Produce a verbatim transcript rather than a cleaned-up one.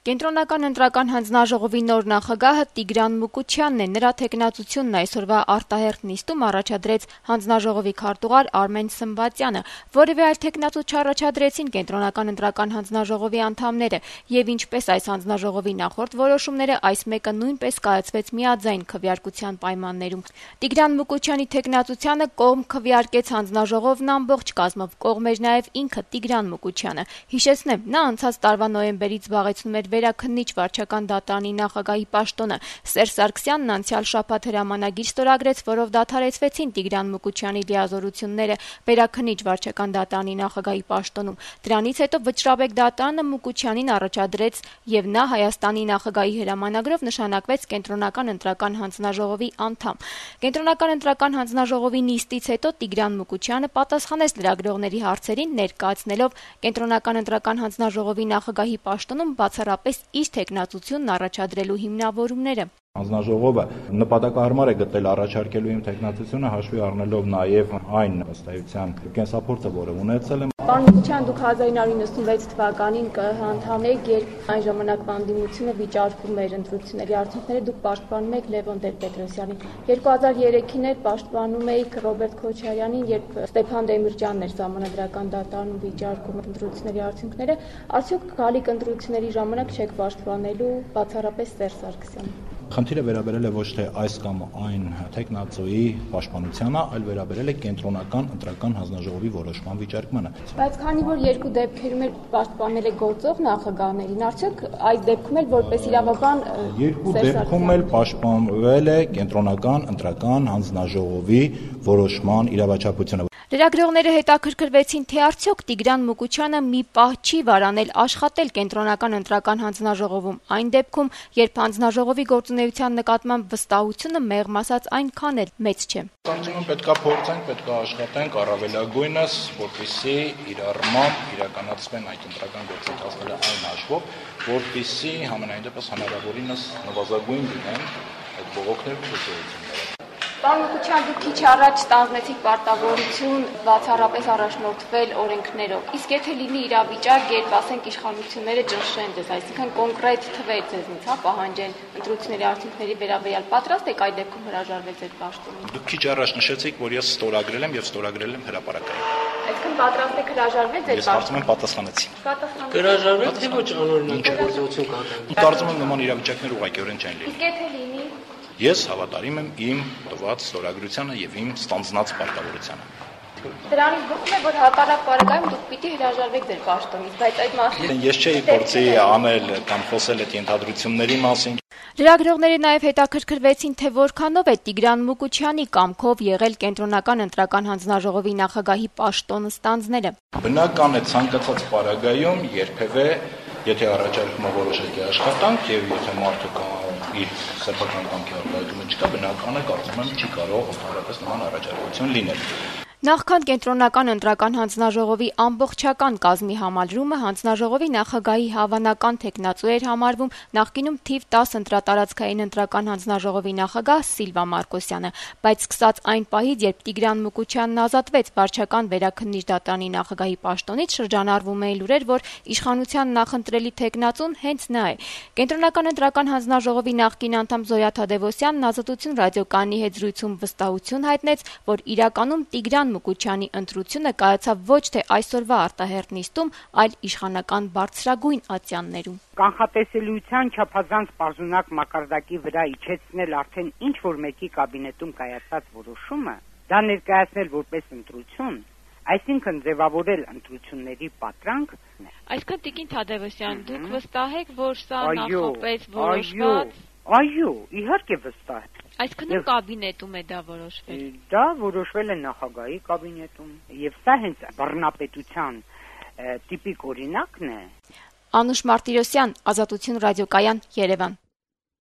Կենտրոնական ընտրական հանձնաժողովի նոր նախագահը Տիգրան Մուկուչյանն է, նրա թեկնածությունն այսօրվա արտահերթ նիստում առաջադրեց հանձնաժողովի քարտուղար Արմեն Սմբատյանը, որևէ այլ թեկնածու չառաջադրեցին կենտրոնական ընտրական հանձնաժողովի անդամները, եւ ինչպես այս հանձնաժողովի նախորդ որոշումները, այս մեկը նույնպես կայացվեց միաձայն քվեարկության պայմաններում։ Տիգրան Մուկուչյանի թեկնածությանը կողմ քվեարկեց հանձնաժողովն ամբողջ կազմով, կողմ էր նաեւ ինքը Տիգրան Մուկուչյանը։ Հիշեցնեմ, նա անցած տարվա նոյեմբերից զբաղեցնում էր վերաքննիչ վարչական դատարանի նախագահի պաշտոնը։ Սերժ Սարգսյանն անցյալ շաբաթ հրամանագիր ստորագրեց, որով դադարեցվեցին Տիգրան Մուկուչյանի լիազորությունները վերաքննիչ վարչական դատարանի նախագահի պաշտոնում։ Դրանից հետո Վճռաբեկ դատարանը Մուկուչյանին առաջադրեց եւ նա Հայաստանի նախագահի հրամանագրով նշանակվեց կենտրոնական ընտրական հանձնաժողովի անդամ։ Կենտրոնական ընտրական հանձնաժողովի նիստից հետո Տիգրան Մուկուչյանը պատասխանեց լրագրողների հարցերին, ներկայացնելով կենտրոնական ընտրական հանձնաժողովի նախագահի պաշտոնում բացառապես իր թեկնածությունն առաջադրելու հիմնավորումները։ Հանձնաժողովը նպատակահարմար է գտել առաջարկելու իմ թեկնածությունը, հաշվի առնելով նաև այն ըստայության կենսափորձը, որը ունեցել եմ։ Պարոն Մուկուչյան, դուք հազար ինը հարյուր նվեցի թվականին անդամ եք, երբ այն ժամանակվա անդիմությունը վիճարկում էր ընտրությունների արդյունքները, դուք պաշտպանում եք Լևոն Տեր-Պետրոսյանին։ երկու հազար երեքին էլ պաշտպանում եք Ռոբերտ Քոչարյանին, երբ Ստեփան Դեմիրճյանն էր Սահմանադրական դատարանում վիճարկում ընտրությունների արդյունքները, արդյոք գալիք ընտրությունների ժամանակ չեք պաշտպանելու բացառապես Սերժ Սարգսյանին։ Խնդիրը վերաբերել է ոչ թե այս կամ այն թեկնածուի պաշտպանությանը, այլ վերաբերել է կենտրոնական ընտրական հանձնաժողովի որոշման վիճարկմանը։ Բայց քանի որ երկու դեպքերում էլ պաշտպանել է գործող նախագահներին, արդյոք այս դեպքում էլ որպես իրավաբան երկու դեպքում էլ պաշտպանվել է կենտրոնական ընտրական հանձնաժողովի որոշման իրավաչափությունը։ Լրագրողները հետաքրքրվեցին, թե արդյոք Տիգրան Մուկուչյանը մի պահ չի վարանել աշխատել կենտրոնական ընտրական հանձնաժողովում, այն դեպքում, երբ հանձնաժողովի գործունեության նկատմամբ վստահությունը մեղմ ասած այնքան էլ մեծ չէ։ Կարծում եմ պետքա փորձենք, պետքա աշխատենք առավելագույնս, որպեսզի իրարմամբ իրականացվեն այդ ընտրական գործընթացները այն հաշվով, որպեսզի համենայն դեպս հնարավորինս նվազագույն լինեն այդ բողոքներն ու գործողությունները։ Պարոն Մուկուչյան, դուք քիչ առաջ ստանձնեցիք պարտավորություն բացառապես առաջնորդվել օրենքներով։ Իսկ եթե լինի իրավիճակ, երբ ասենք իշխանությունները ճնշեն ձեզ, այսինքն կոնկրետ թվեր ձեզնից, հա, պահանջեն ընտրությունների արդյունքների վերաբերյալ, պատրաստ եք այդ դեպքում հրաժարվել ձեր պաշտոնից։ Դուք քիչ առաջ նշեցիք, որ ես ստորագրել եմ եւ ստորագրել եմ հրապարակային։ Այսինքն պատրաստ եք հրաժարվել ձեր պաշտոնից։ Ես կարծում եմ պատասխանեցի։ Հրաժարվել թե ոչ անօրինակ գործողություն կատարել։ Կարծում եմ նման իրավիճակներ ուղղակիորեն չեն լինի։ Իսկ եթե լինի։ Ես հավատարիմ եմ իմ տված ստորագրությանը եւ իմ ստանձնած պարտավորությանը։ Դրանից գլխում է, որ հակառակ պարագայում դուք պիտի հրաժարվեք ձեր պաշտոնից, բայց այդ մասին ես չէի փորձի անել կամ խոսել այդ ենթադրությունների մասին։ Լրագրողները նաև հետաքրքրվեցին, թե որքանով է Տիգրան Մուկուչյանի կամքով եղել կենտրոնական ընտրական հանձնաժողովի նախագահի պաշտոնը ստանձնելը։ Բնական է ցանկացած պարագայում երբևէ, եթե առաջարկում է որոշակի աշխատանք եւ եթե մարդը իր սեփական կամքի արտահայտումը չկա, բնական է, կարծում եմ, չի կարող ընդհանրապես նման առաջարկություն լինել։ Նախքան կենտրոնական ընտրական հանձնաժողովի ամբողջական կազմի համալրումը հանձնաժողովի նախագահի հավանական թեկնածու էր համարվում նախկինում թիվ տասը ընտրատարածքային ընտրական հանձնաժողովի նախագահ Սիլվա Մարկոսյանը, բայց սկսած այն պահից, երբ Տիգրան Մուկուչյանն ազատվեց վարչական վերաքննիչ դատարանի նախագահի պաշտոնից, շրջանառվում էին լուրեր, որ իշխանության նախընտրելի թեկնածուն հենց նա է։ Կենտրոնական ընտրական հանձնաժողովի նախկին անդամ Զոյա Թադևոսյանն Ազատություն ռադիոկայանի հետ զրույցում վստահություն հայտնեց, որ իրականում Տիգրան Մուկուչյանի ընտրությունը կայացավ ոչ թե այսօրվա արտահերթ նիստում, այլ իշխանական բարձրագույն ատյաններում։ Կանխատեսելիության չափազանց պարզունակ մակարդակի վրա իջեցնել արդեն ինչ որ մեկի կաբինետում կայացած որոշումը, դա ներկայացնել որպես ընտրություն, այսինքն ձևավորել ընտրությունների պատրանք։ Այսինքն Տիկին Թադևոսյան, դուք վստահ եք, որ սա նախապես որոշված։ Այո, իհարկե վստահ եմ։ Այսինքն կաբինետում է դա որոշվել։ Դա որոշվել է նախագահի կաբինետում, եւ սա հենց բռնապետության տիպիկ օրինակն է։ Անուշ Մարտիրոսյան, Ազատություն ռադիոկայան, Երևան։